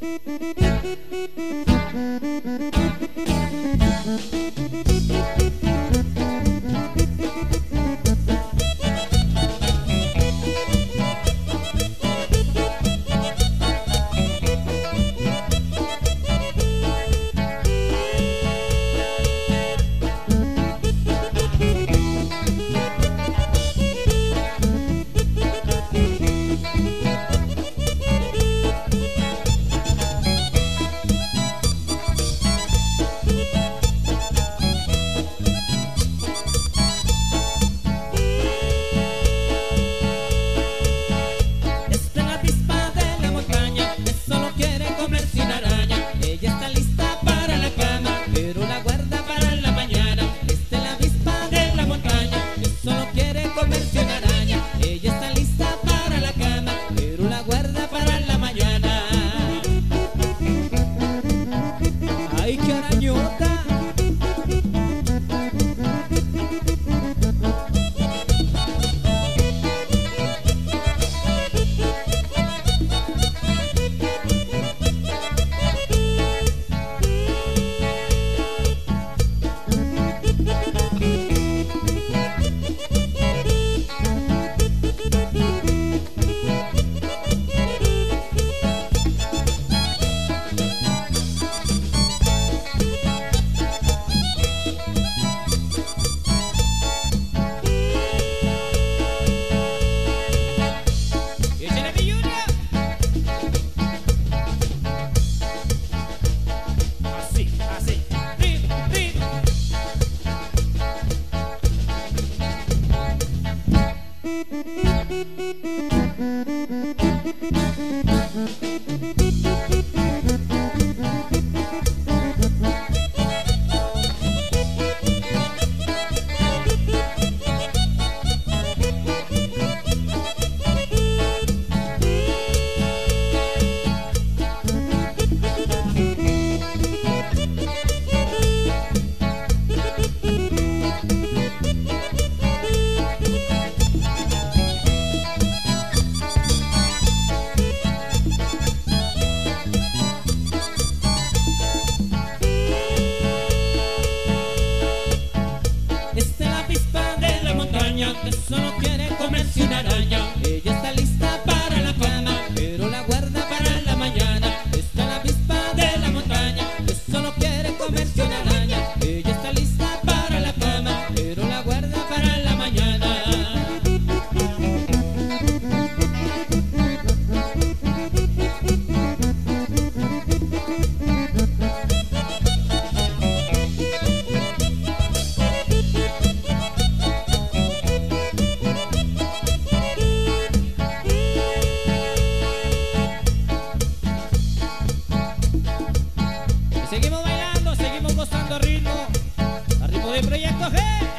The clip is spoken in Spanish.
que solo quiere comerse una araña. Ella está lista para la fama, pero la guarda para la mañana. Está la avispa de la montaña, que solo quiere comerse una araña. Ella está lista para la fama, pero la guarda para la mañana. Seguimos bailando, seguimos gozando a ritmo de Proyecto G.